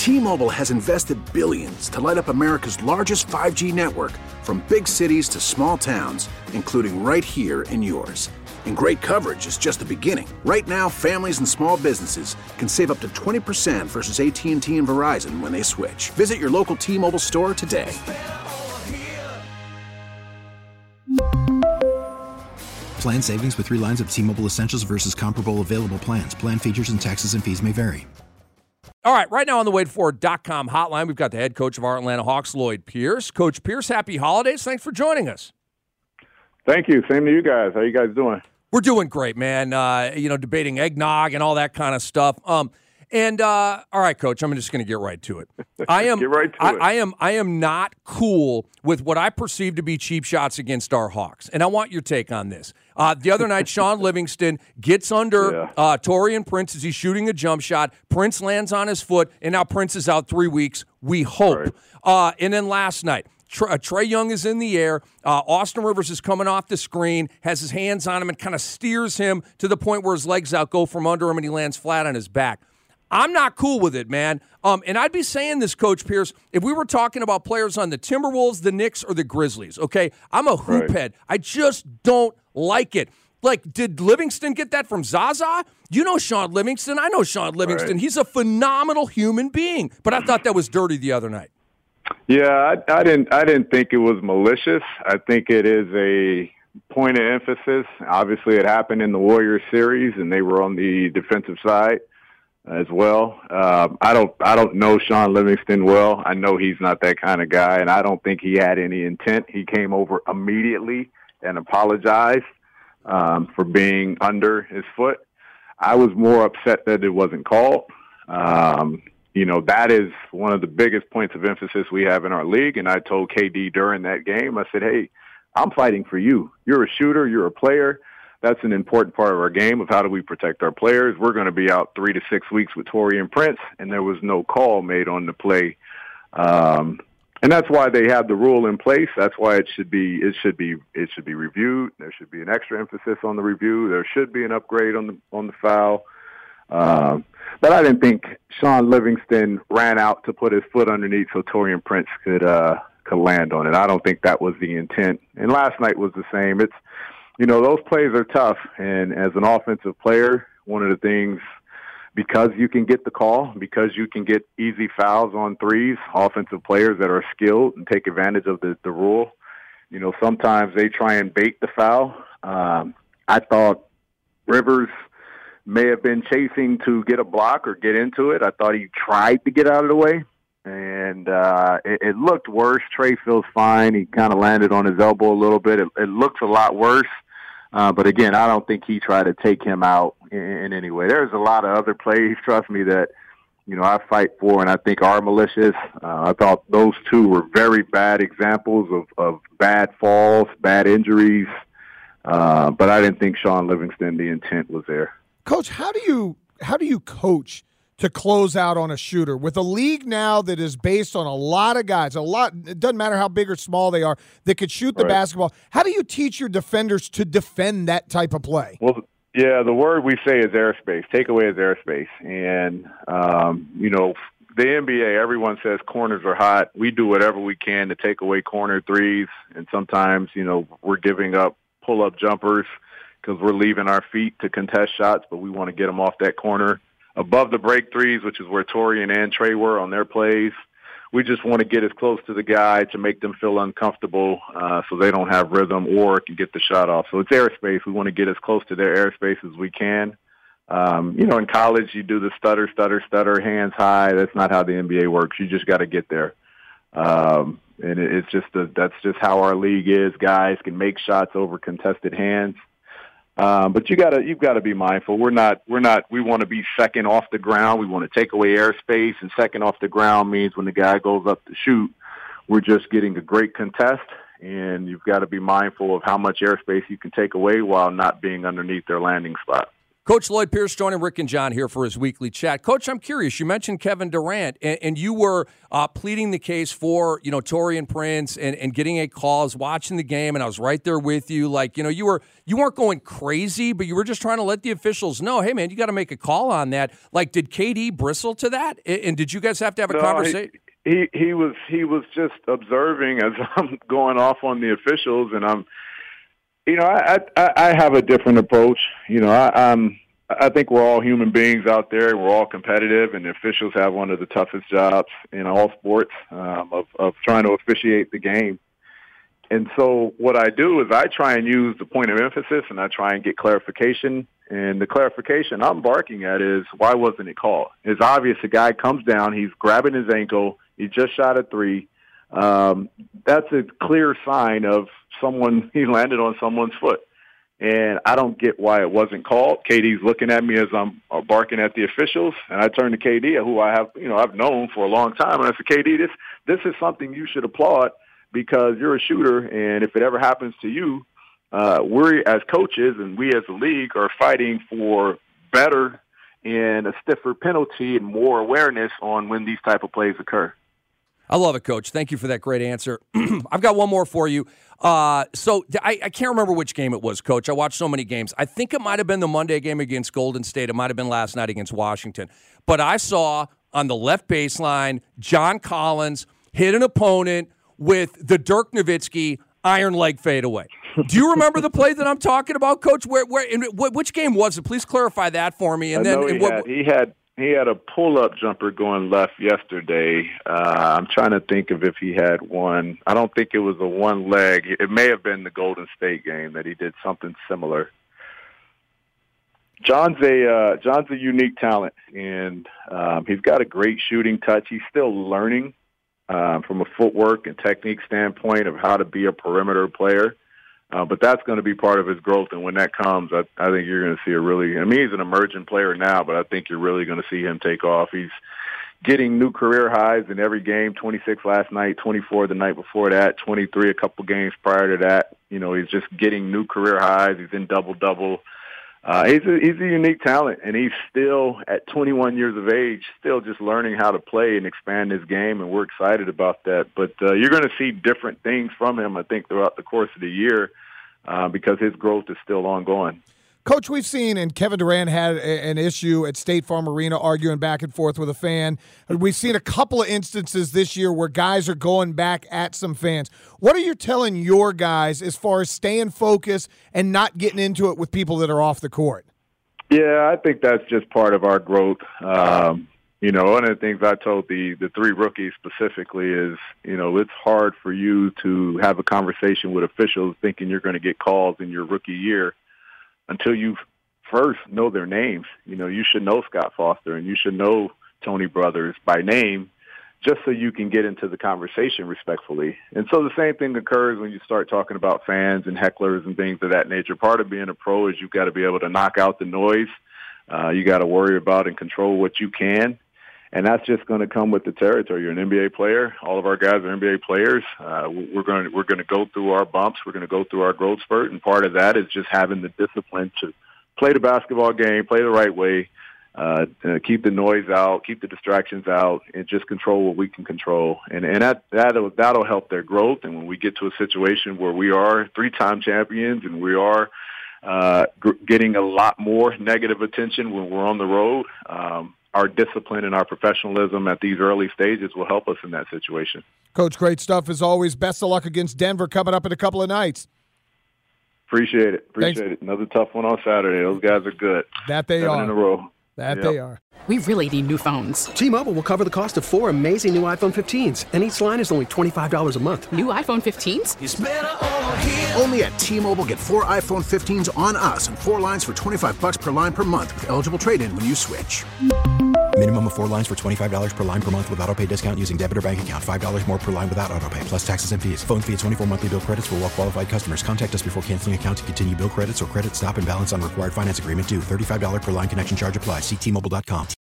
T-Mobile has invested billions to light up America's largest 5G network, from big cities to small towns, including right here in yours. And great coverage is just the beginning. Right now, families and small businesses can save up to 20% versus AT&T and Verizon when they switch. Visit your local T-Mobile store today. Plan savings with 3 lines of T-Mobile Essentials versus comparable available plans. Plan features and taxes and fees may vary. All right, right now on the WadeFord.com hotline, we've got the head coach of our Atlanta Hawks, Lloyd Pierce. Coach Pierce, happy holidays. Thanks for joining us. Thank you. Same to you guys. How you guys doing? We're doing great, man. Debating eggnog and all that kind of stuff. All right, Coach, I'm just going to get right to it. Get right to it. I am not cool with what I perceive to be cheap shots against our Hawks, and I want your take on this. The other night, Sean Livingston gets under Taurean Prince as he's shooting a jump shot. Prince lands on his foot, and now Prince is out 3 weeks. We hope. Right. And then last night, Trae Young is in the air. Austin Rivers is coming off the screen, has his hands on him, and kind of steers him to the point where his legs go from under him, and he lands flat on his back. I'm not cool with it, man. And I'd be saying this, Coach Pierce, if we were talking about players on the Timberwolves, the Knicks, or the Grizzlies, okay? I'm a hoop head. I just don't like it. Like, did Livingston get that from Zaza? You know Sean Livingston. I know Sean Livingston. Right. He's a phenomenal human being. But I thought that was dirty the other night. Yeah, I didn't think it was malicious. I think it is a point of emphasis. Obviously, it happened in the Warriors series, and they were on the defensive side as well. I don't know Sean Livingston well. I know he's not that kind of guy, and I don't think he had any intent. He came over immediately and apologized for being under his foot. I was more upset that it wasn't called. That is one of the biggest points of emphasis we have in our league. And I told KD during that game, I said, hey, I'm fighting for you. You're a shooter. You're a player. That's an important part of our game of how do we protect our players. We're going to be out 3 to 6 weeks with Taurean Prince, and there was no call made on the play. And that's why they have the rule in place. That's why it should be reviewed. There should be an extra emphasis on the review. There should be an upgrade on the foul. But I didn't think Sean Livingston ran out to put his foot underneath so Taurean Prince could land on it. I don't think that was the intent. And last night was the same. It's, those plays are tough. And as an offensive player, one of the things, because you can get the call, because you can get easy fouls on threes, offensive players that are skilled and take advantage of the rule, sometimes they try and bait the foul. I thought Rivers may have been chasing to get a block or get into it. I thought he tried to get out of the way, and it looked worse. Trae feels fine. He kind of landed on his elbow a little bit. It looks a lot worse. But again, I don't think he tried to take him out in any way. There's a lot of other plays, trust me, that, I fight for and I think are malicious. I thought those two were very bad examples of bad falls, bad injuries. But I didn't think Sean Livingston, the intent was there. Coach, how do you coach to close out on a shooter with a league now that is based on a lot of guys, it doesn't matter how big or small they are, that could shoot the basketball? How do you teach your defenders to defend that type of play? Well, yeah, the word we say is airspace. Takeaway is airspace. And, the NBA, everyone says corners are hot. We do whatever we can to take away corner threes. And sometimes, we're giving up pull-up jumpers because we're leaving our feet to contest shots, but we want to get them off that corner. Above the break threes, which is where Taurean and Trae were on their plays, we just want to get as close to the guy to make them feel uncomfortable so they don't have rhythm or can get the shot off. So it's airspace. We want to get as close to their airspace as we can. In college, you do the stutter, hands high. That's not how the NBA works. You just got to get there. And it's just that's just how our league is. Guys can make shots over contested hands. But you've got to be mindful. We want to be second off the ground. We want to take away airspace, and second off the ground means when the guy goes up to shoot, we're just getting a great contest, and you've got to be mindful of how much airspace you can take away while not being underneath their landing spot. Coach Lloyd Pierce joining Rick and John here for his weekly chat. Coach, I'm curious. You mentioned Kevin Durant, and you were pleading the case for, Taurean Prince and getting a call. I was watching the game, and I was right there with you. Like, you weren't going crazy, but you were just trying to let the officials know, hey, man, you got to make a call on that. Like, did KD bristle to that? And did you guys have to have a conversation? He was just observing as I'm going off on the officials, and I'm, I have a different approach. I think we're all human beings out there. We're all competitive, and the officials have one of the toughest jobs in all sports of trying to officiate the game. And so what I do is I try and use the point of emphasis, and I try and get clarification. And the clarification I'm barking at is, why wasn't it called? It's obvious the guy comes down, he's grabbing his ankle, he just shot a three. That's a clear sign of he landed on someone's foot. And I don't get why it wasn't called. KD's looking at me as I'm barking at the officials, and I turn to KD, who I've known for a long time, and I said, KD, this is something you should applaud because you're a shooter, and if it ever happens to you, we as coaches and we as a league are fighting for better and a stiffer penalty and more awareness on when these type of plays occur. I love it, Coach. Thank you for that great answer. I've got one more for you. So I can't remember which game it was, Coach. I watched so many games. I think it might have been the Monday game against Golden State. It might have been last night against Washington. But I saw on the left baseline, John Collins hit an opponent with the Dirk Nowitzki iron leg fadeaway. Do you remember the play that I'm talking about, Coach? Which game was it? Please clarify that for me. And He had a pull-up jumper going left yesterday. I'm trying to think of if he had one. I don't think it was a one leg. It may have been the Golden State game that he did something similar. John's a unique talent, and he's got a great shooting touch. He's still learning from a footwork and technique standpoint of how to be a perimeter player. But that's going to be part of his growth, and when that comes, I think you're going to see he's an emerging player now, but I think you're really going to see him take off. He's getting new career highs in every game, 26 last night, 24 the night before that, 23 a couple games prior to that. He's just getting new career highs. He's in double-double. He's a unique talent, and he's still, at 21 years of age, still just learning how to play and expand his game, and we're excited about that. But you're going to see different things from him, I think, throughout the course of the year because his growth is still ongoing. Coach, we've seen, and Kevin Durant had an issue at State Farm Arena arguing back and forth with a fan. We've seen a couple of instances this year where guys are going back at some fans. What are you telling your guys as far as staying focused and not getting into it with people that are off the court? Yeah, I think that's just part of our growth. One of the things I told the three rookies specifically is, it's hard for you to have a conversation with officials thinking you're going to get calls in your rookie year until you first know their names. You should know Scott Foster and you should know Tony Brothers by name just so you can get into the conversation respectfully. And so the same thing occurs when you start talking about fans and hecklers and things of that nature. Part of being a pro is you've got to be able to knock out the noise. You got to worry about and control what you can. And that's just going to come with the territory. You're an NBA player. All of our guys are NBA players. We're going to go through our bumps. We're going to go through our growth spurt, and part of that is just having the discipline to play the basketball game, play the right way, keep the noise out, keep the distractions out, and just control what we can control. And that'll help their growth. And when we get to a situation where we are three-time champions and we are getting a lot more negative attention when we're on the road, our discipline and our professionalism at these early stages will help us in that situation. Coach, great stuff as always. Best of luck against Denver coming up in a couple of nights. Appreciate it. Another tough one on Saturday. Those guys are good. That they 7 are. in a row. They are. We really need new phones. T-Mobile will cover the cost of 4 amazing new iPhone 15s, and each line is only $25 a month. New iPhone 15s? It's better over here. Only at T-Mobile, get 4 iPhone 15s on us and 4 lines for $25 per line per month with eligible trade-in when you switch. Minimum of 4 lines for $25 per line per month with autopay discount using debit or bank account. $5 more per line without autopay, plus taxes and fees. Phone fee at 24 monthly bill credits for well-qualified customers. Contact us before canceling account to continue bill credits or credit stop and balance on required finance agreement due. $35 per line connection charge applies. See T-Mobile.com.